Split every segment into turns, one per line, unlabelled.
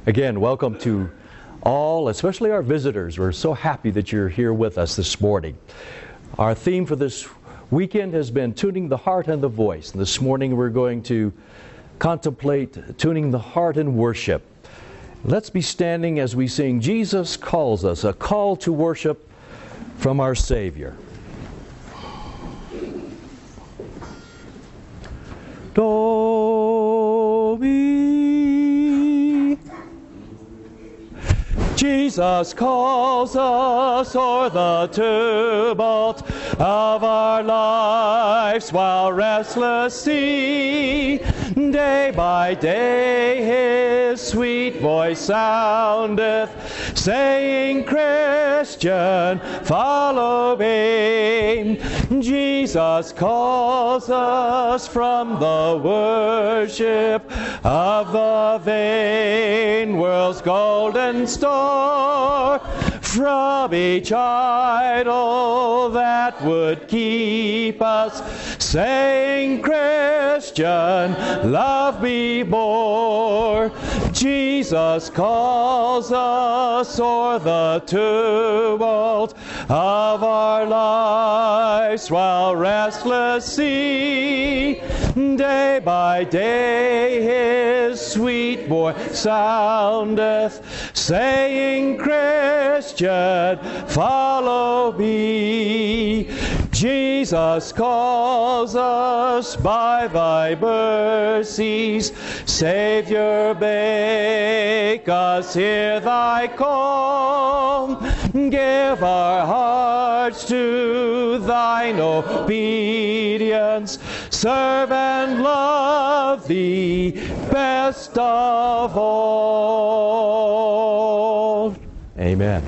Again, welcome to all, especially our visitors. We're so happy that you're here with us this morning. Our theme for this weekend has been tuning the heart and the voice. And this morning we're going to contemplate tuning the heart in worship. Let's be standing as we sing Jesus Calls Us, a call to worship from our Savior. Do, mi. Jesus calls us o'er the tumult of our lives, while restless sea, day by day His sweet voice soundeth, saying, Christian, follow me. Jesus calls us from the worship of the vain world's golden store, from each idol that would keep us, saying, Christian, love me more. Jesus calls us o'er the tumult of our lives, while restless sea, day by day His sweet voice soundeth, saying, Christian, follow me. Jesus calls us by Thy mercies, Savior, make us hear Thy call. Give our hearts to Thine obedience, serve and love Thee best of all. Amen.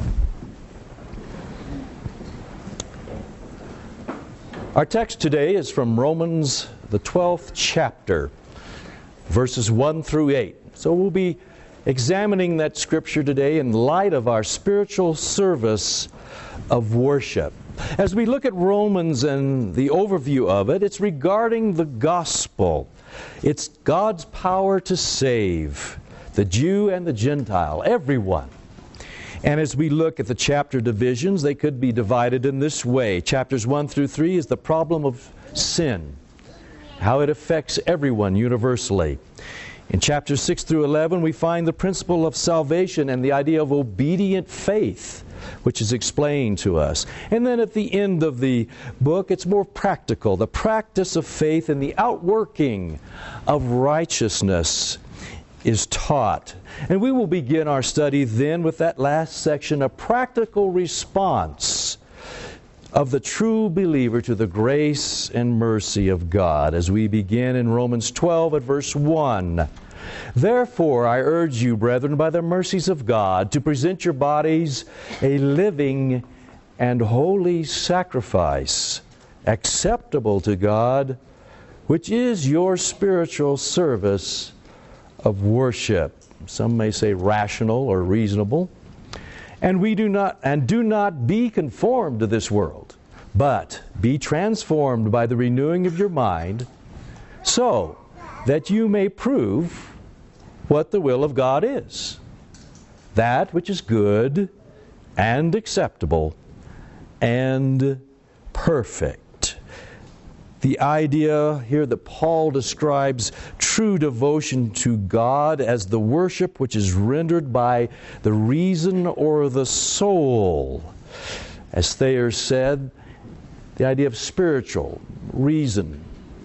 Our text today is from Romans, the 12th chapter, verses 1 through 8. So we'll be examining that scripture today in light of our spiritual service of worship. As we look at Romans and the overview of it, it's regarding the gospel. It's God's power to save the Jew and the Gentile, everyone. And as we look at the chapter divisions, they could be divided in this way. Chapters 1 through 3 is the problem of sin, how it affects everyone universally. In chapters 6 through 11, we find the principle of salvation and the idea of obedient faith, which is explained to us. And then at the end of the book, it's more practical, the practice of faith and the outworking of righteousness is taught. And we will begin our study then with that last section, a practical response of the true believer to the grace and mercy of God, as we begin in Romans 12 at verse 1. Therefore, I urge you, brethren, by the mercies of God, to present your bodies a living and holy sacrifice, acceptable to God, which is your spiritual service of worship. Some may say rational or reasonable. And do not be conformed to this world, but be transformed by the renewing of your mind, so that you may prove what the will of God is, that which is good and acceptable and perfect. The idea here that Paul describes true devotion to God as the worship which is rendered by the reason or the soul. As Thayer said, the idea of spiritual reason.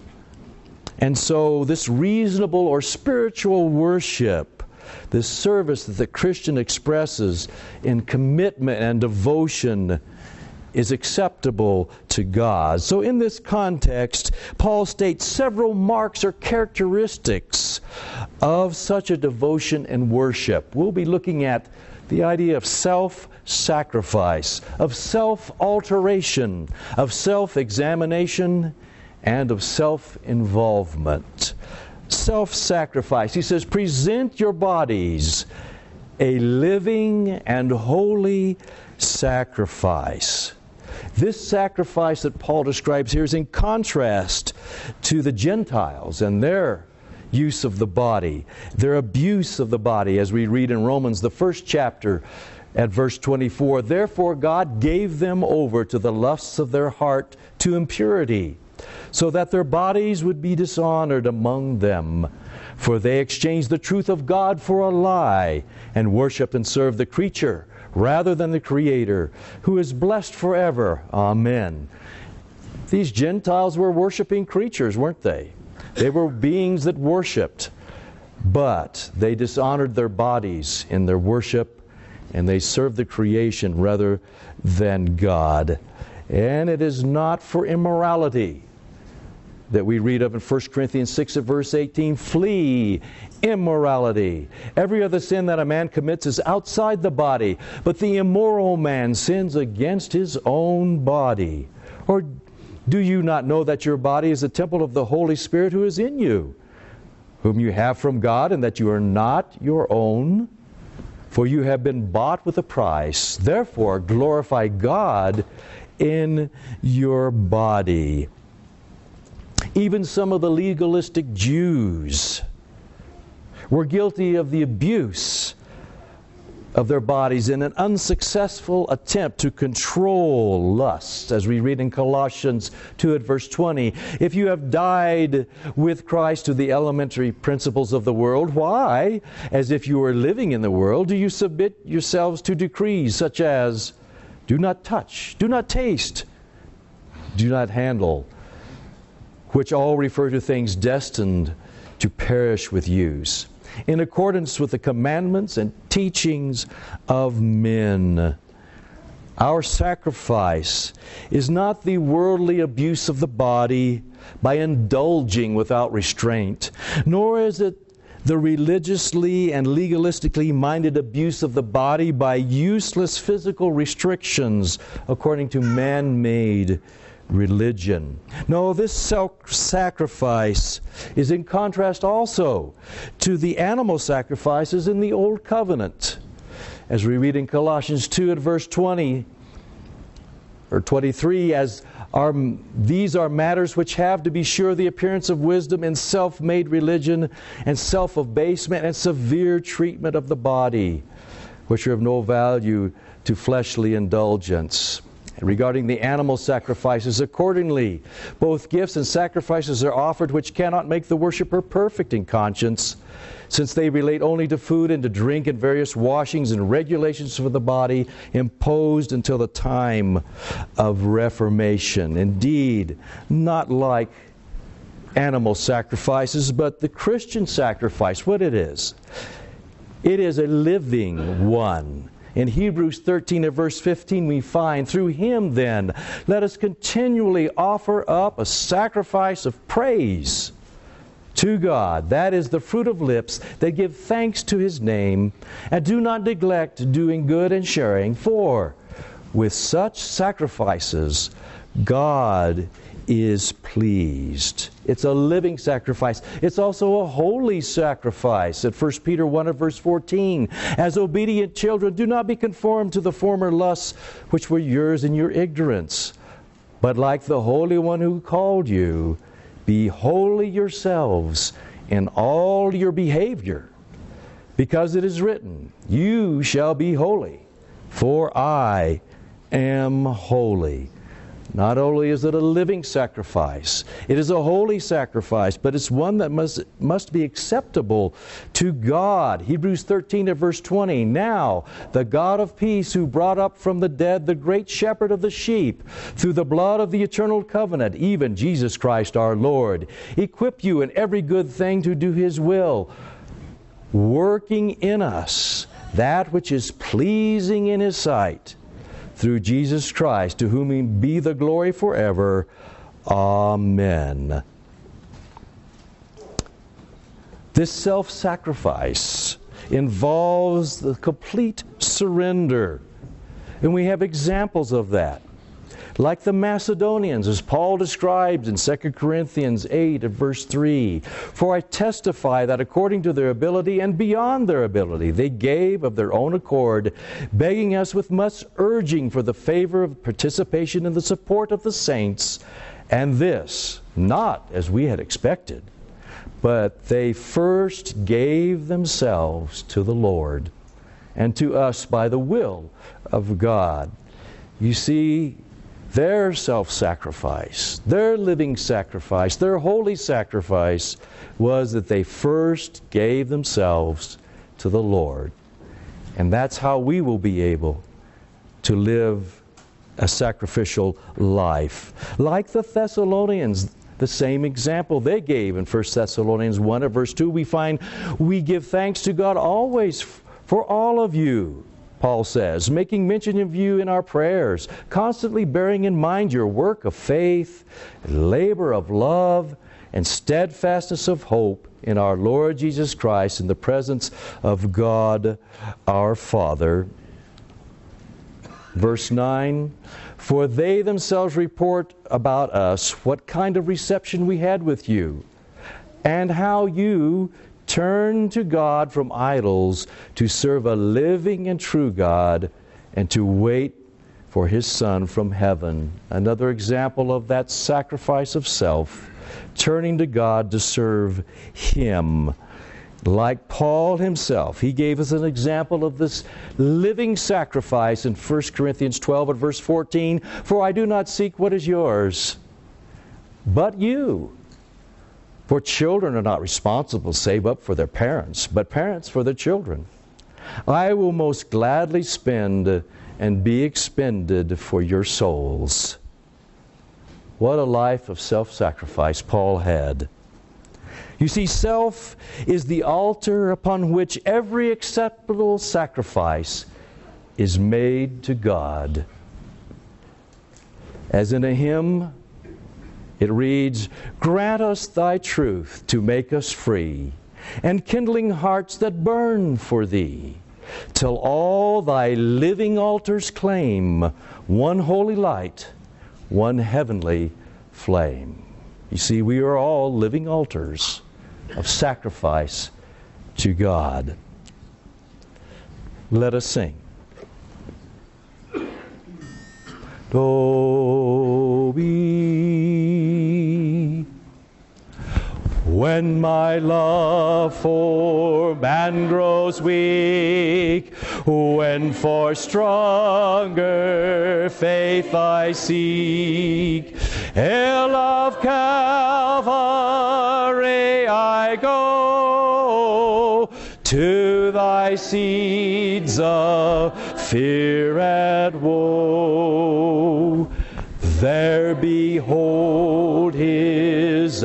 And so this reasonable or spiritual worship, this service that the Christian expresses in commitment and devotion, is acceptable to God. So in this context, Paul states several marks or characteristics of such a devotion and worship. We'll be looking at the idea of self-sacrifice, of self-alteration, of self-examination, and of self-involvement. Self-sacrifice. He says, present your bodies a living and holy sacrifice. This sacrifice that Paul describes here is in contrast to the Gentiles and their use of the body, their abuse of the body, as we read in Romans, the 1st chapter, at verse 24. Therefore God gave them over to the lusts of their heart to impurity, so that their bodies would be dishonored among them. For they exchanged the truth of God for a lie, and worshiped and served the creature rather than the Creator, who is blessed forever. Amen. These Gentiles were worshiping creatures, weren't they? They were beings that worshiped, but they dishonored their bodies in their worship, and they served the creation rather than God. And it is not for immorality that we read of in 1 Corinthians 6 at verse 18, flee immorality. Every other sin that a man commits is outside the body, but the immoral man sins against his own body. Or do you not know that your body is a temple of the Holy Spirit who is in you, whom you have from God, and that you are not your own? For you have been bought with a price. Therefore glorify God in your body. Even some of the legalistic Jews were guilty of the abuse of their bodies in an unsuccessful attempt to control lust, as we read in Colossians 2 at verse 20. If you have died with Christ to the elementary principles of the world, why, as if you were living in the world, do you submit yourselves to decrees such as do not touch, do not taste, do not handle, which all refer to things destined to perish with use, in accordance with the commandments and teachings of men. Our sacrifice is not the worldly abuse of the body by indulging without restraint, nor is it the religiously and legalistically minded abuse of the body by useless physical restrictions according to man-made religion. No, this self-sacrifice is in contrast also to the animal sacrifices in the Old Covenant. As we read in Colossians 2 at verse 20 or 23, these are matters which have, to be sure, the appearance of wisdom in self-made religion and self-abasement and severe treatment of the body, which are of no value to fleshly indulgence. Regarding the animal sacrifices, accordingly, both gifts and sacrifices are offered which cannot make the worshiper perfect in conscience, since they relate only to food and to drink and various washings and regulations for the body imposed until the time of Reformation. Indeed, not like animal sacrifices, but the Christian sacrifice, what it is. It is a living one. In Hebrews 13 and verse 15 we find, through Him then, let us continually offer up a sacrifice of praise to God. That is the fruit of lips that give thanks to His name, and do not neglect doing good and sharing, for with such sacrifices God is pleased. It's a living sacrifice. It's also a holy sacrifice. At 1 Peter 1 and verse 14, as obedient children, do not be conformed to the former lusts which were yours in your ignorance, but like the Holy One who called you, be holy yourselves in all your behavior, because it is written, you shall be holy, for I am holy. Not only is it a living sacrifice, it is a holy sacrifice, but it's one that must be acceptable to God. Hebrews 13 and verse 20, now the God of peace, who brought up from the dead the great shepherd of the sheep, through the blood of the eternal covenant, even Jesus Christ our Lord, equip you in every good thing to do His will, working in us that which is pleasing in His sight, through Jesus Christ, to whom be the glory forever. Amen. This self-sacrifice involves the complete surrender. And we have examples of that. Like the Macedonians, as Paul describes in 2 Corinthians 8 and verse 3. For I testify that according to their ability and beyond their ability, they gave of their own accord, begging us with much urging for the favor of participation in the support of the saints, and this, not as we had expected, but they first gave themselves to the Lord and to us by the will of God. You see, their self-sacrifice, their living sacrifice, their holy sacrifice was that they first gave themselves to the Lord. And that's how we will be able to live a sacrificial life. Like the Thessalonians, the same example they gave in 1 Thessalonians 1 at verse 2, we find, we give thanks to God always for all of you, Paul says, making mention of you in our prayers, constantly bearing in mind your work of faith, labor of love, and steadfastness of hope in our Lord Jesus Christ in the presence of God our Father. Verse 9, for they themselves report about us what kind of reception we had with you, and how you turned to God from idols to serve a living and true God, and to wait for His Son from heaven. Another example of that sacrifice of self, turning to God to serve Him. Like Paul himself, he gave us an example of this living sacrifice in 1 Corinthians 12 and verse 14. For I do not seek what is yours, but you. For children are not responsible save up for their parents, but parents for their children. I will most gladly spend and be expended for your souls. What a life of self-sacrifice Paul had. You see, self is the altar upon which every acceptable sacrifice is made to God. As in a hymn, it reads, grant us thy truth to make us free, and kindling hearts that burn for thee, till all thy living altars claim one holy light, one heavenly flame. You see, we are all living altars of sacrifice to God. Let us sing. Do be. When my love for man grows weak, when for stronger faith I seek, hill of Calvary I go, to thy seeds of fear and woe. There behold His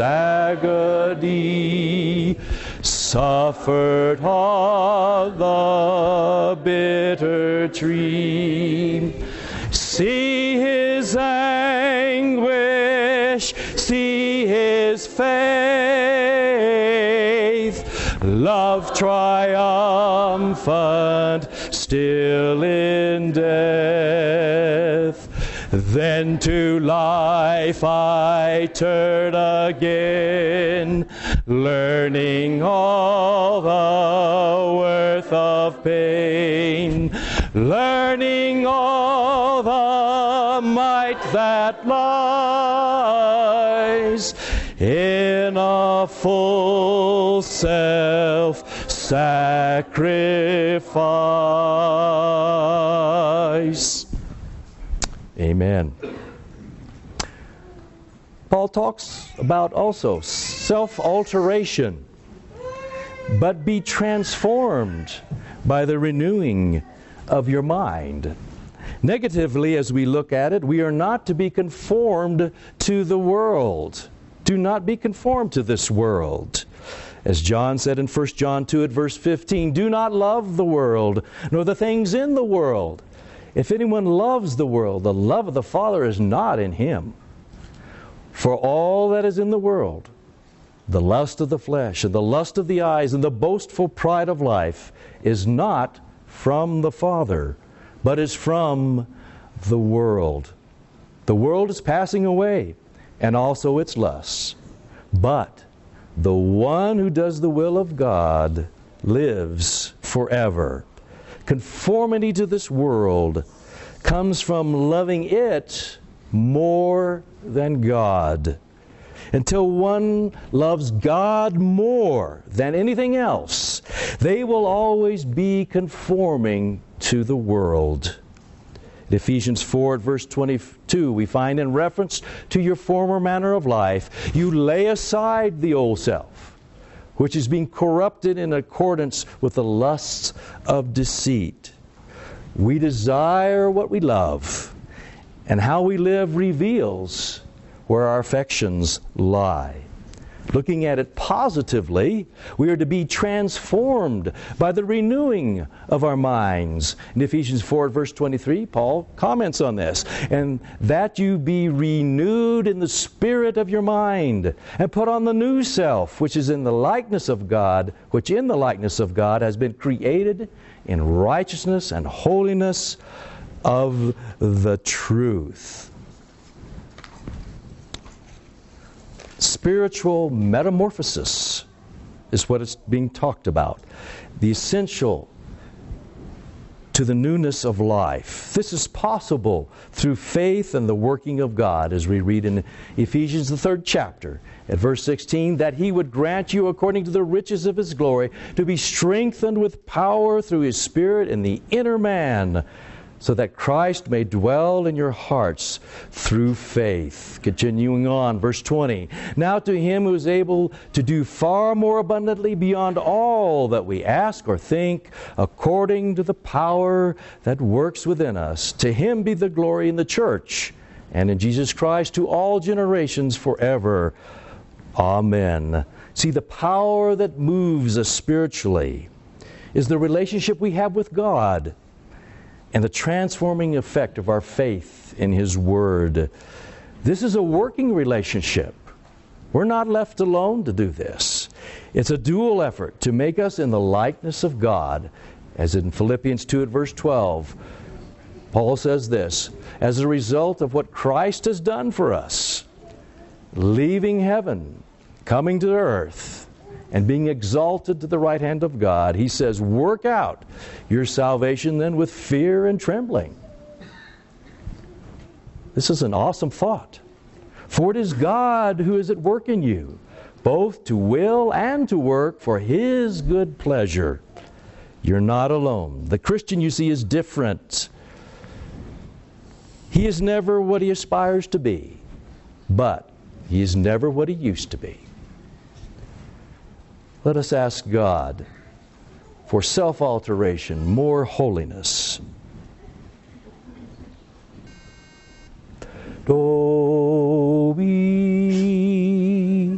agony, suffered on the bitter tree. See His anguish, see His faith, love triumphant still in death. Then to life I turn again, learning all the worth of pain, learning all the might that lies in a full self-sacrifice. Amen. Paul talks about also self-alteration, but be transformed by the renewing of your mind. Negatively, as we look at it, we are not to be conformed to the world. Do not be conformed to this world. As John said in 1 John 2 at verse 15, do not love the world, nor the things in the world. If anyone loves the world, the love of the Father is not in him. For all that is in the world, the lust of the flesh, and the lust of the eyes, and the boastful pride of life, is not from the Father, but is from the world. The world is passing away, and also its lusts. But the one who does the will of God lives forever. Conformity to this world comes from loving it more than God. until one loves God more than anything else, they will always be conforming to the world. In Ephesians 4 at verse 22, we find, in reference to your former manner of life, you lay aside the old self, which is being corrupted in accordance with the lusts of deceit. We desire what we love, and how we live reveals where our affections lie. Looking at it positively, we are to be transformed by the renewing of our minds. In Ephesians 4 verse 23, Paul comments on this. And that you be renewed in the spirit of your mind, and put on the new self, which is in the likeness of God, which in the likeness of God has been created in righteousness and holiness of the truth. Spiritual metamorphosis is what is being talked about. The essential to the newness of life. This is possible through faith and the working of God, as we read in Ephesians the 3rd chapter at verse 16, that He would grant you according to the riches of His glory to be strengthened with power through His Spirit in the inner man, so that Christ may dwell in your hearts through faith. Continuing on, verse 20. Now to Him who is able to do far more abundantly beyond all that we ask or think, according to the power that works within us, to Him be the glory in the church and in Jesus Christ to all generations forever. Amen. See, the power that moves us spiritually is the relationship we have with God, and the transforming effect of our faith in His Word. This is a working relationship. We're not left alone to do this. It's a dual effort to make us in the likeness of God, as in Philippians 2 at verse 12. Paul says this, as a result of what Christ has done for us, leaving heaven, coming to earth, and being exalted to the right hand of God, he says, work out your salvation then with fear and trembling. This is an awesome thought. For it is God who is at work in you, both to will and to work for His good pleasure. You're not alone. The Christian, you see, is different. He is never what he aspires to be, but he is never what he used to be. Let us ask God for self-alteration, more holiness. Do we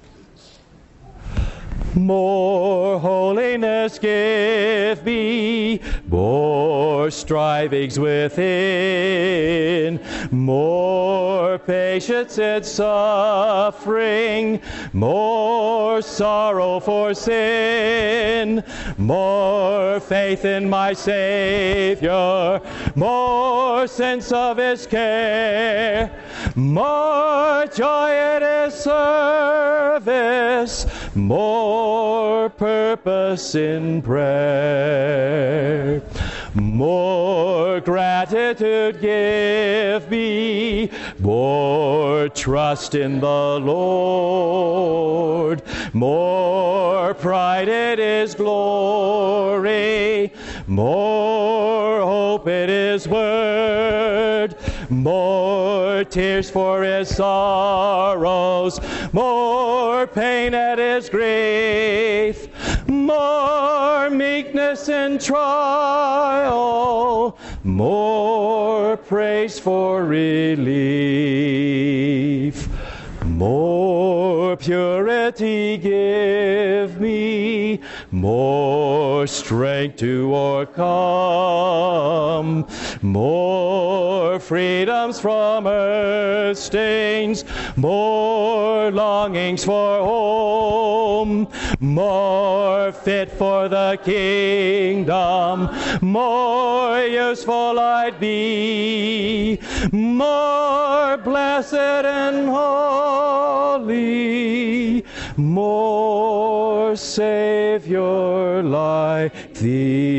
more holiness give me, more strivings within, more patience in suffering, more sorrow for sin, more faith in my Savior, more sense of His care, more joy in His service, more purpose in prayer. More gratitude give me, more trust in the Lord, more pride in His glory, more hope in His word, more tears for His sorrows, more pain at His grief, more meekness in trial, more praise for relief. More purity give me, more strength to overcome, more freedoms from earth's stains, more longings for home, more fit for the kingdom, more useful I'd be, more blessed and holy, more Savior like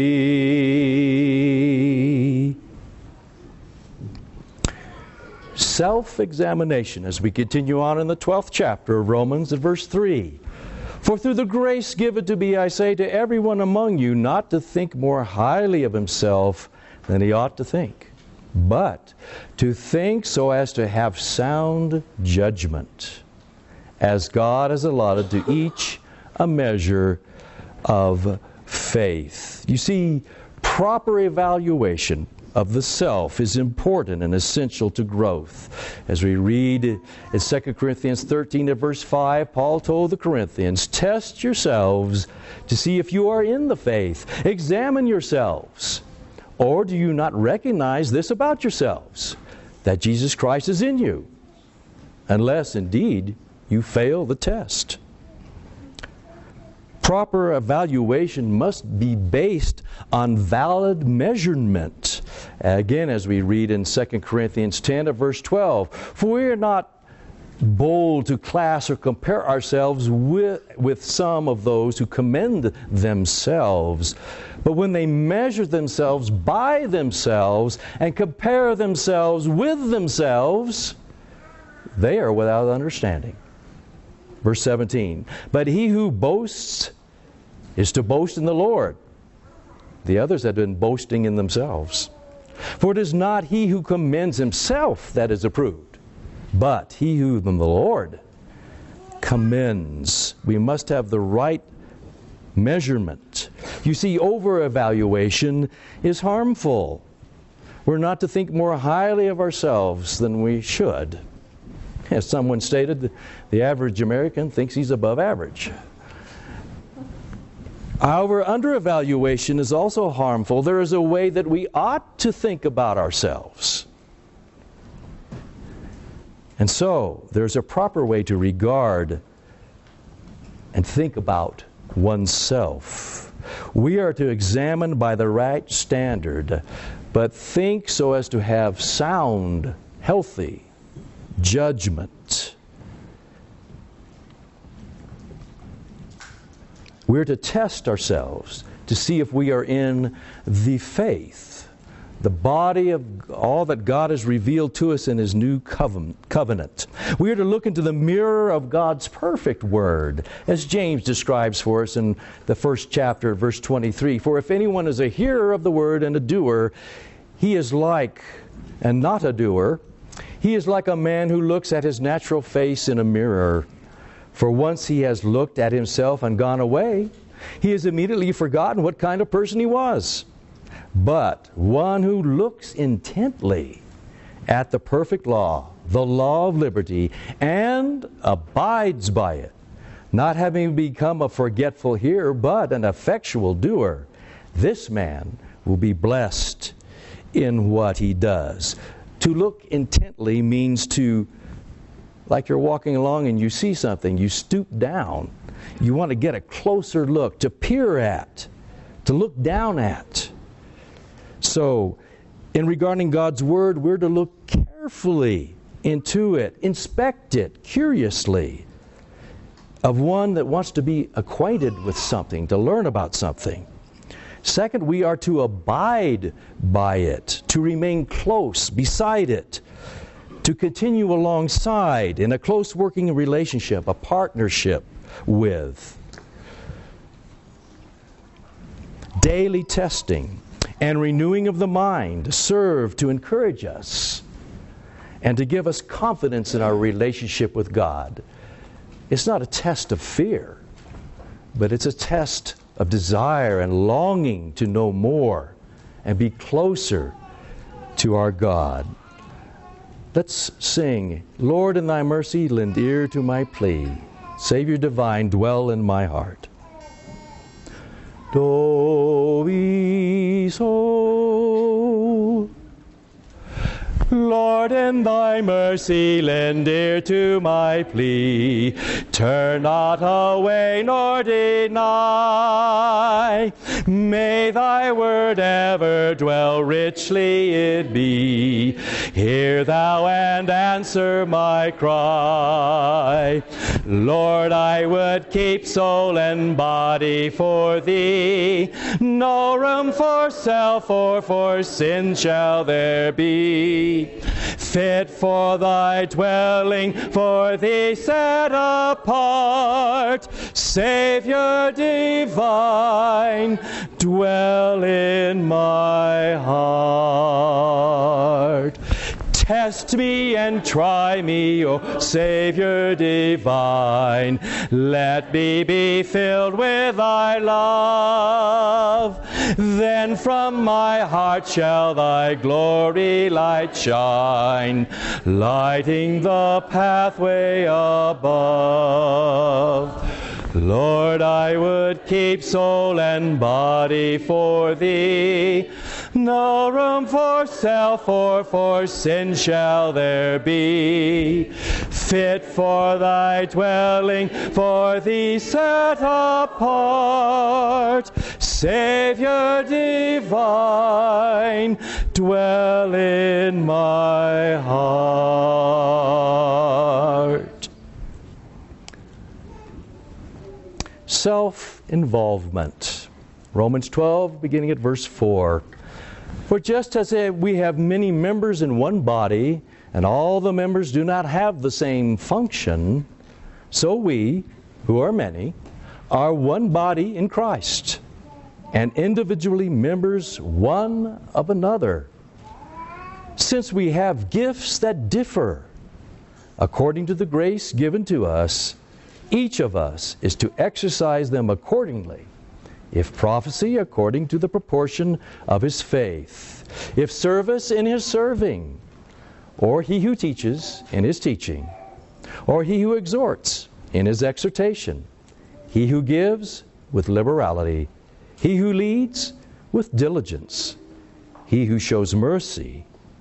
Thee. self-examination as we continue on in the 12th chapter of Romans at verse 3. For through the grace given to me, I say to everyone among you not to think more highly of himself than he ought to think, but to think so as to have sound judgment, as God has allotted to each a measure of faith. You see, proper evaluation of the self is important and essential to growth. As we read in 2 Corinthians 13 at verse 5, Paul told the Corinthians, test yourselves to see if you are in the faith. Examine yourselves. Or do you not recognize this about yourselves, that Jesus Christ is in you, unless indeed you fail the test? Proper evaluation must be based on valid measurement. Again, as we read in 2 Corinthians 10 verse 12, for we are not bold to class or compare ourselves with some of those who commend themselves. But when they measure themselves by themselves and compare themselves with themselves, they are without understanding. Verse 17, but he who boasts is to boast in the Lord. The others have been boasting in themselves. For it is not he who commends himself that is approved, but he whom the Lord commends. We must have the right measurement. You see, over-evaluation is harmful. We're not to think more highly of ourselves than we should. As someone stated, the average American thinks he's above average. Our under-evaluation is also harmful. There is a way that we ought to think about ourselves. And so, there's a proper way to regard and think about oneself. We are to examine by the right standard, but think so as to have sound, healthy judgment. We're to test ourselves to see if we are in the faith, the body of all that God has revealed to us in His new covenant. We are to look into the mirror of God's perfect Word, as James describes for us in the first chapter, verse 23. For if anyone is a hearer of the Word and a doer, he is like, and not a doer, he is like a man who looks at his natural face in a mirror. For once he has looked at himself and gone away, he has immediately forgotten what kind of person he was. But one who looks intently at the perfect law, the law of liberty, and abides by it, not having become a forgetful hearer, but an effectual doer, this man will be blessed in what he does. To look intently means to, like you're walking along and you see something, you stoop down. You want to get a closer look, to peer at, to look down at. So, in regarding God's Word, we're to look carefully into it, inspect it curiously, of one that wants to be acquainted with something, to learn about something. Second, we are to abide by it, to remain close beside it, to continue alongside in a close working relationship, a partnership with. Daily testing and renewing of the mind serve to encourage us and to give us confidence in our relationship with God. It's not a test of fear, but it's a test of desire and longing to know more and be closer to our God. Let's sing, Lord, in Thy mercy, lend ear to my plea. Savior divine, dwell in my heart. Do so. Lord, in Thy mercy, lend ear to my plea. Turn not away nor deny. May Thy word ever dwell, richly it be. Hear Thou and answer my cry. Lord, I would keep soul and body for Thee. No room for self or for sin shall there be. fit for thy dwelling, for thee set apart. Savior divine, dwell in my heart. Test me and try me, O Savior divine. Let me be filled with thy love. Then from my heart shall thy glory light shine, lighting the pathway above. Lord, I would keep soul and body for thee. No room for self or for sin shall there be. Fit for thy dwelling, for thee set apart. Savior divine, dwell in my heart. Self-involvement. Romans 12, beginning at verse 4. For just as we have many members in one body, and all the members do not have the same function, so we, who are many, are one body in Christ, and individually members one of another. Since we have gifts that differ according to the grace given to us, each of us is to exercise them accordingly. If prophecy, according to the proportion of his faith. If service, in his serving. Or he who teaches, in his teaching. Or he who exhorts, in his exhortation. He who gives, with liberality. He who leads, with diligence. He who shows mercy,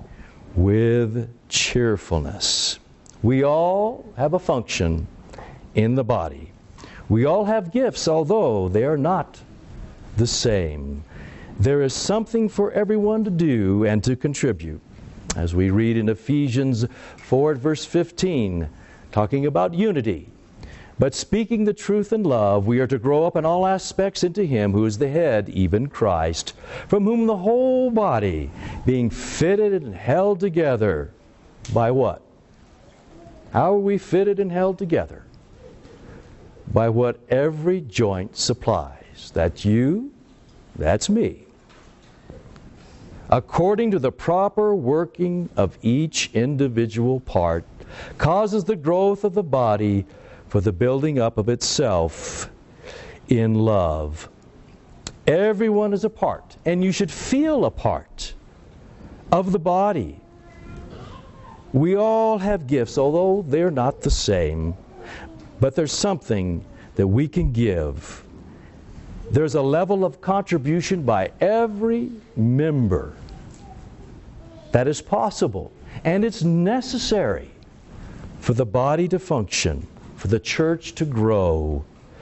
with cheerfulness. We all have a function in the body. We all have gifts, although they are not the same. There is something for everyone to do and to contribute. As we read in Ephesians 4 verse 15, talking about unity. But speaking the truth in love, we are to grow up in all aspects into Him who is the head, even Christ, from whom the whole body, being fitted and held together by what? How are we fitted and held together? By what every joint supplies. That's you, that's me. According to the proper working of each individual part, causes the growth of the body for the building up of itself in love. Everyone is a part, and you should feel a part of the body. We all have gifts, although they're not the same, but there's something that we can give. There's a level of contribution by every member that is possible, and it's necessary for the body to function, for the church to grow.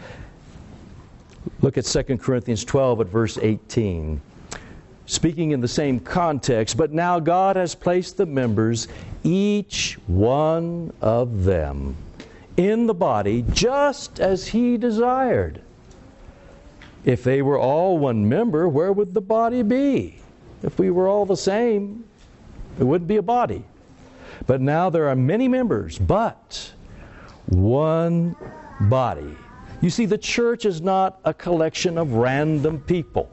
Look at 2 Corinthians 12 at verse 18. Speaking in the same context, but now God has placed the members, each one of them, in the body just as He desired. If they were all one member, where would the body be? If we were all the same, it wouldn't be a body. But now there are many members, but one body. You see, the church is not a collection of random people.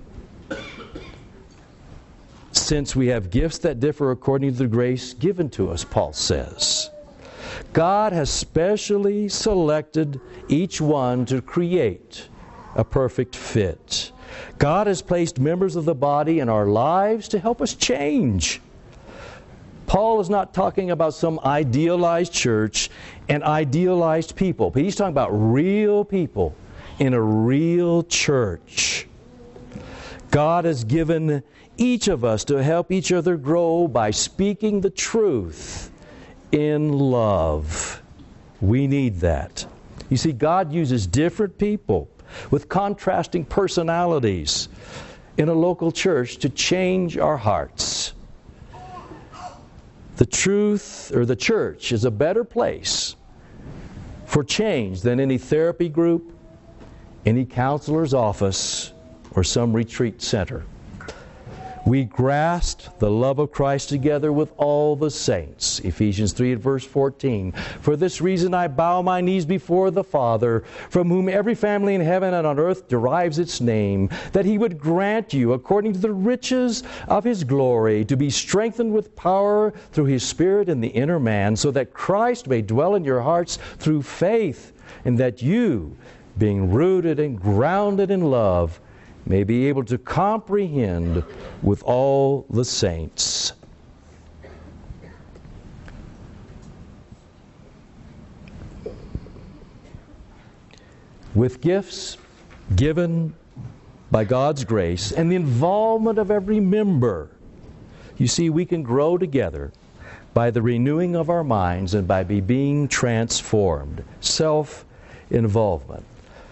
Since we have gifts that differ according to the grace given to us, Paul says. God has specially selected each one to create a perfect fit. God has placed members of the body in our lives to help us change. Paul is not talking about some idealized church and idealized people, but he's talking about real people in a real church. God has given each of us to help each other grow by speaking the truth in love. We need that. You see, God uses different people with contrasting personalities in a local church to change our hearts. The truth, or the church, is a better place for change than any therapy group, any counselor's office, or some retreat center. we grasp the love of Christ together with all the saints. Ephesians 3 and verse 14. For this reason I bow my knees before the Father, from whom every family in heaven and on earth derives its name, that He would grant you, according to the riches of His glory, to be strengthened with power through His Spirit in the inner man, so that Christ may dwell in your hearts through faith, and that you, being rooted and grounded in love, may be able to comprehend with all the saints. With gifts given by God's grace and the involvement of every member, you see, we can grow together by the renewing of our minds and by being transformed. Self-involvement.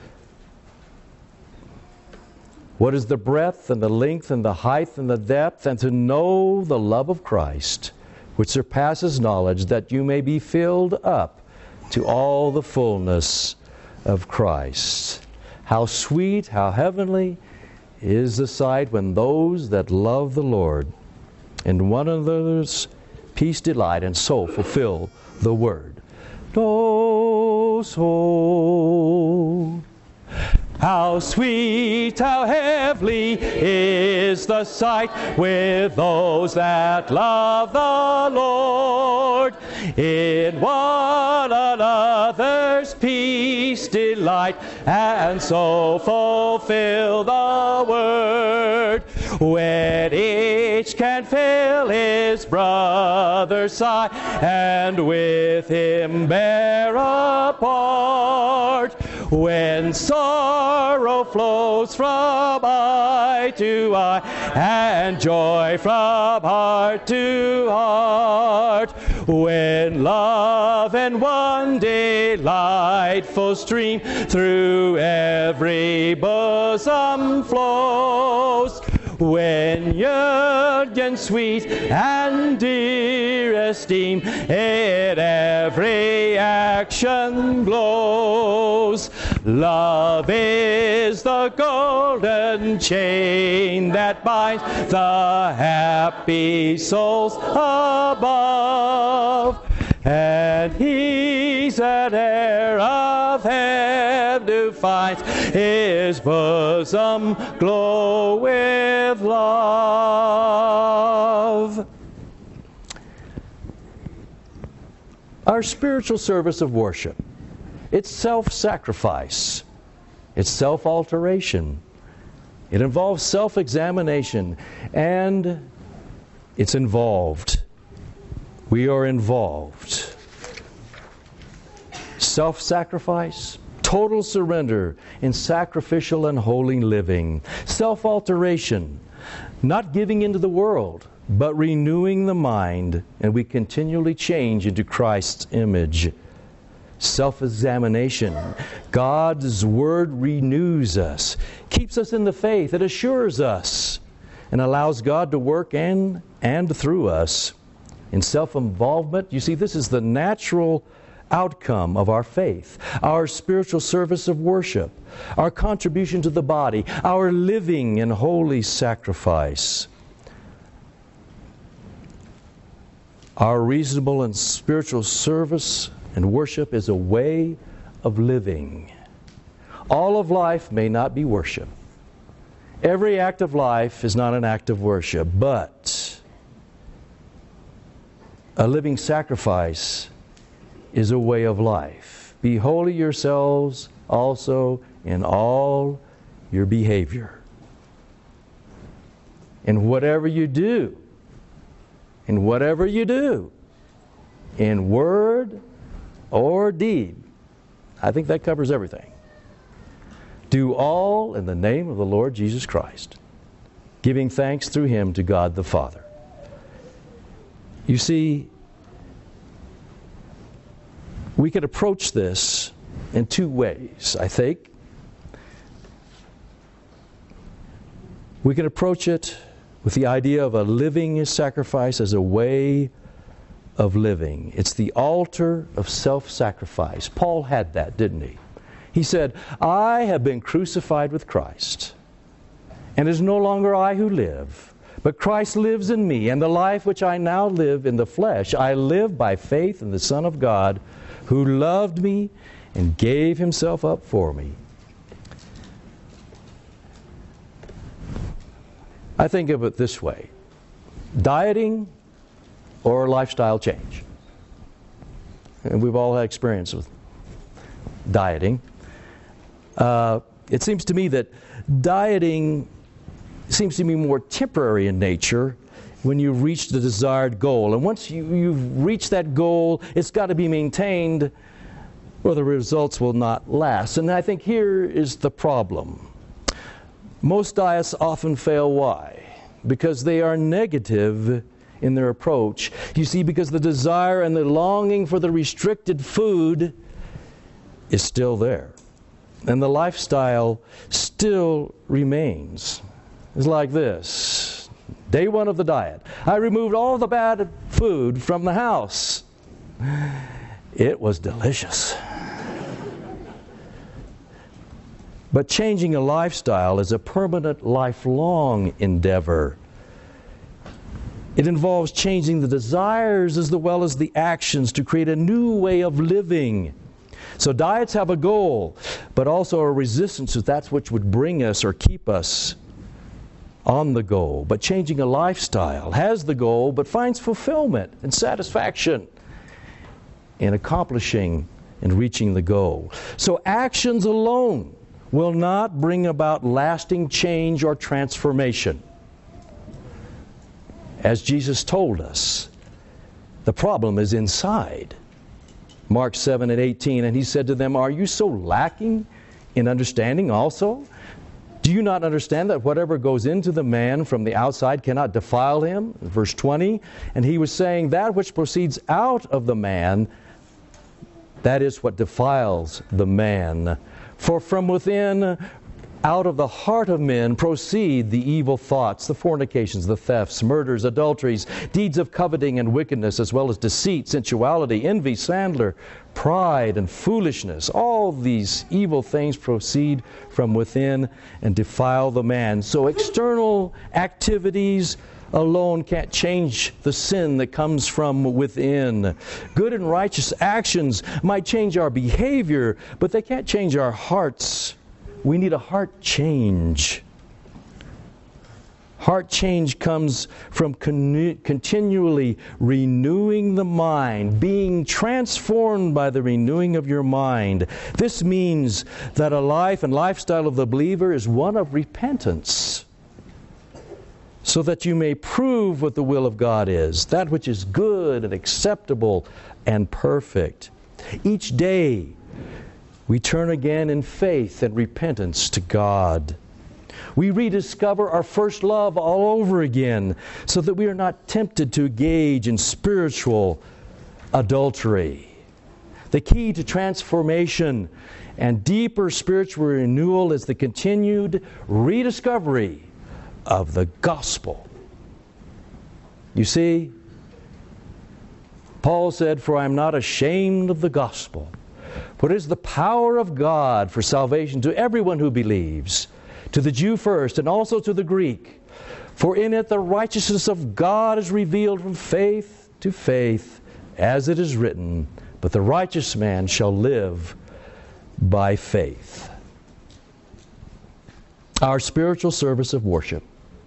What is the breadth and the length and the height and the depth? And to know the love of Christ, which surpasses knowledge, that you may be filled up to all the fullness of Christ. How sweet, how heavenly is the sight when those that love the Lord in one another's peace delight, and so fulfill the word. No soul. How sweet, how heavenly is the sight with those that love the Lord, in one another's peace delight, and so fulfill the word. When each can fill his brother's sigh, and with him bear a part. When sorrow flows from eye to eye, and joy from heart to heart, when love and one delightful stream through every bosom flows, when union sweet and dear esteem in every action glows. Love is the golden chain that binds the happy souls above, and He's an heir of heaven who finds His bosom glow with love. Our spiritual service of worship, it's self-sacrifice, it's self-alteration, it involves self-examination, and it's involved. We are involved. Self-sacrifice, total surrender in sacrificial and holy living. Self-alteration, not giving into the world, but renewing the mind, and we continually change into Christ's image. Self-examination. God's Word renews us, keeps us in the faith, it assures us, and allows God to work in and through us. In self-involvement, you see, this is the natural outcome of our faith, our spiritual service of worship, our contribution to the body, our living in holy sacrifice. Our reasonable and spiritual service and worship is a way of living. All of life may not be worship. Every act of life is not an act of worship, but a living sacrifice is a way of life. Be holy yourselves also in all your behavior. In whatever you do, in word or deed, I think that covers everything. Do all in the name of the Lord Jesus Christ, giving thanks through Him to God the Father. You see, we could approach this in two ways, I think. We can approach it with the idea of a living sacrifice as a way of living. It's the altar of self-sacrifice. Paul had that, didn't he? He said, I have been crucified with Christ, and it is no longer I who live, But Christ lives in me, and the life which I now live in the flesh, I live by faith in the Son of God, who loved me and gave himself up for me. I think of it this way: dieting or lifestyle change. And we've all had experience with dieting. It seems to me that dieting seems to be more temporary in nature when you reach the desired goal. And once you've reached that goal, it's got to be maintained or the results will not last. And I think here is the problem. Most diets often fail. Why? Because they are negative in their approach. You see, because the desire and the longing for the restricted food is still there. And the lifestyle still remains. It's like this. Day one of the diet. I removed all the bad food from the house. It was delicious. But changing a lifestyle is a permanent, lifelong endeavor. It involves changing the desires as well as the actions to create a new way of living. So diets have a goal, but also a resistance to that which would bring us or keep us on the goal. But changing a lifestyle has the goal, but finds fulfillment and satisfaction in accomplishing and reaching the goal. So actions alone will not bring about lasting change or transformation. As Jesus told us, the problem is inside. Mark 7:18, and he said to them, "Are you so lacking in understanding also? Do you not understand that whatever goes into the man from the outside cannot defile him?" Verse 20, and he was saying, "That which proceeds out of the man, that is what defiles the man. For from within, out of the heart of men proceed the evil thoughts, the fornications, the thefts, murders, adulteries, deeds of coveting and wickedness, as well as deceit, sensuality, envy, slander, pride, and foolishness. All these evil things proceed from within and defile the man." So external activities alone can't change the sin that comes from within. Good and righteous actions might change our behavior, but they can't change our hearts. We need a heart change. Heart change comes from continually renewing the mind, being transformed by the renewing of your mind. This means that a life and lifestyle of the believer is one of repentance, so that you may prove what the will of God is, that which is good and acceptable and perfect. Each day, we turn again in faith and repentance to God. We rediscover our first love all over again, so that we are not tempted to engage in spiritual adultery. The key to transformation and deeper spiritual renewal is the continued rediscovery of the gospel. You see, Paul said, "For I am not ashamed of the gospel, for it is the power of God for salvation to everyone who believes, to the Jew first and also to the Greek. For in it the righteousness of God is revealed from faith to faith, as it is written, but the righteous man shall live by faith." Our spiritual service of worship.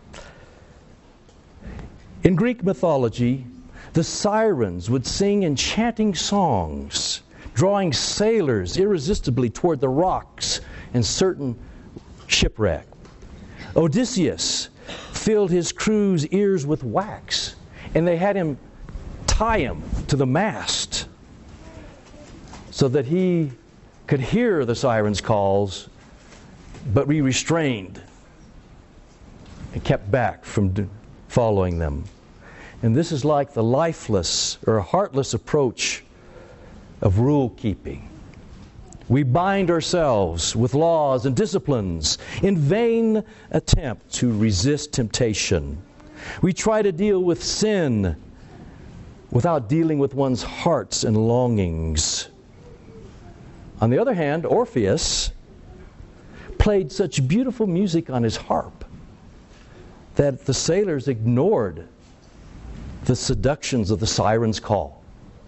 In Greek mythology, the sirens would sing enchanting songs, drawing sailors irresistibly toward the rocks and certain shipwreck. Odysseus filled his crew's ears with wax, and they had him tie him to the mast so that he could hear the sirens' calls, but be restrained and kept back from following them. And this is like the lifeless or heartless approach of rule keeping. We bind ourselves with laws and disciplines in vain attempt to resist temptation. We try to deal with sin without dealing with one's hearts and longings. On the other hand, Orpheus played such beautiful music on his harp that the sailors ignored the seductions of the siren's call.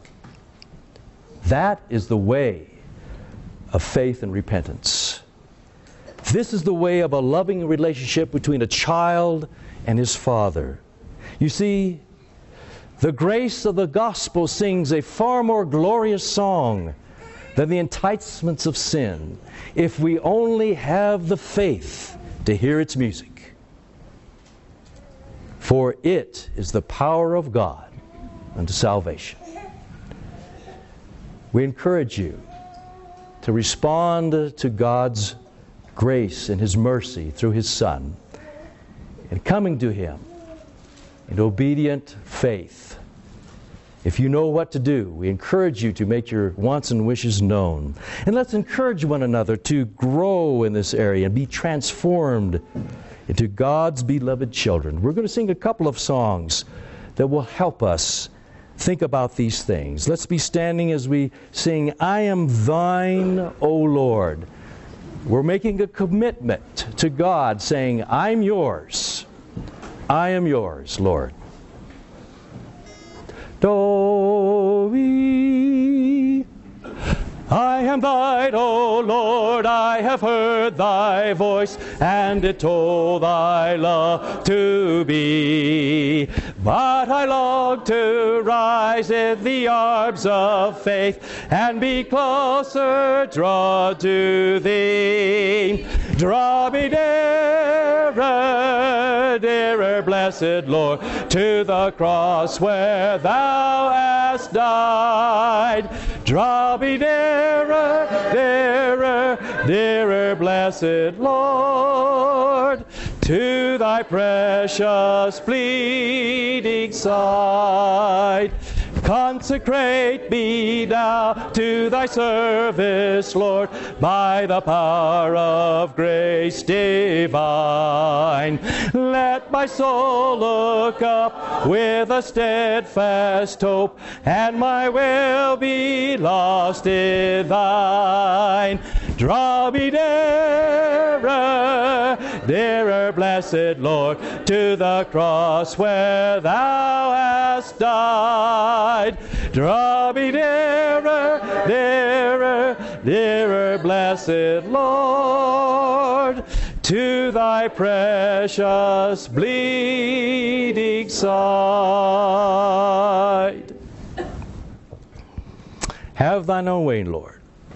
That is the way of faith and repentance. This is the way of a loving relationship between a child and his father. You see, the grace of the gospel sings a far more glorious song than the enticements of sin, if we only have the faith to hear its music. For it is the power of God unto salvation. We encourage you to respond to God's grace and His mercy through His Son, and coming to Him in obedient faith. If you know what to do, we encourage you to make your wants and wishes known. And let's encourage one another to grow in this area and be transformed into God's beloved children. We're going to sing a couple of songs that will help us think about these things. Let's be standing as we sing, I Am Thine, O Lord. We're making a commitment to God, saying, I'm yours. I am yours, Lord. Do, re. I am thine, O Lord, I have heard thy voice, and it told thy love to me. But I long to rise in the arms of faith, and be closer drawn to thee. Draw me nearer, nearer, blessed Lord, to the cross where thou hast died. Draw me nearer, nearer, nearer, blessed Lord, to thy precious bleeding side. Consecrate me now to thy service, Lord, by the power of grace divine. Let my soul look up with a steadfast hope, and my will be lost in thine. Draw me nearer, nearer, blessed Lord, to the cross where thou hast died. Draw me nearer, nearer, nearer, blessed Lord, to thy precious bleeding side. Have thine own way, Lord.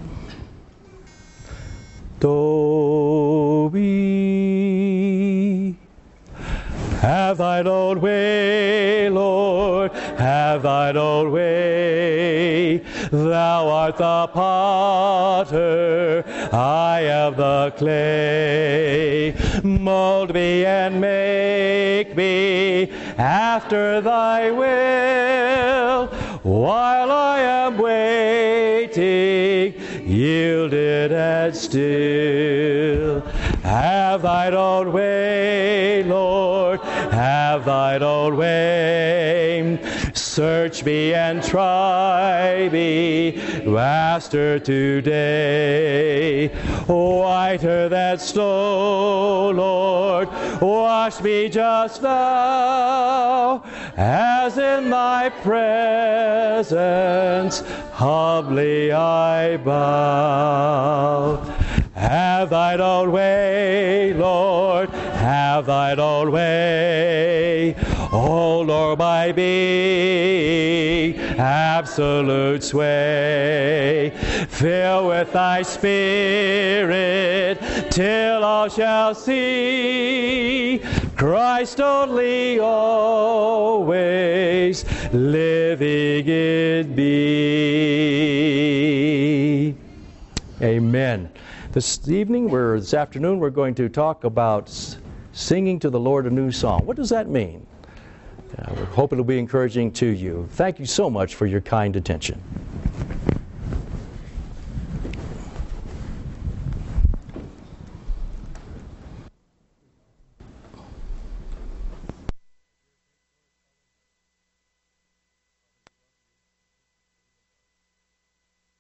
Do, re. Have thine own way, Lord, have thine own way. Thou art the potter, I am the clay. Mold me and make me after thy will, while I am waiting, yielded and still. Have thine own way, Lord, have thine own way. Search me and try me, Master, today. Whiter than snow, Lord, wash me just now, as in thy presence humbly I bow. Have thine own way, Lord, have thine own way. Oh, Lord, my being, absolute sway. Fill with thy Spirit, till all shall see Christ only always living in me. Amen. This afternoon, we're going to talk about singing to the Lord a new song. What does that mean? We hope it'll be encouraging to you. Thank you so much for your kind attention.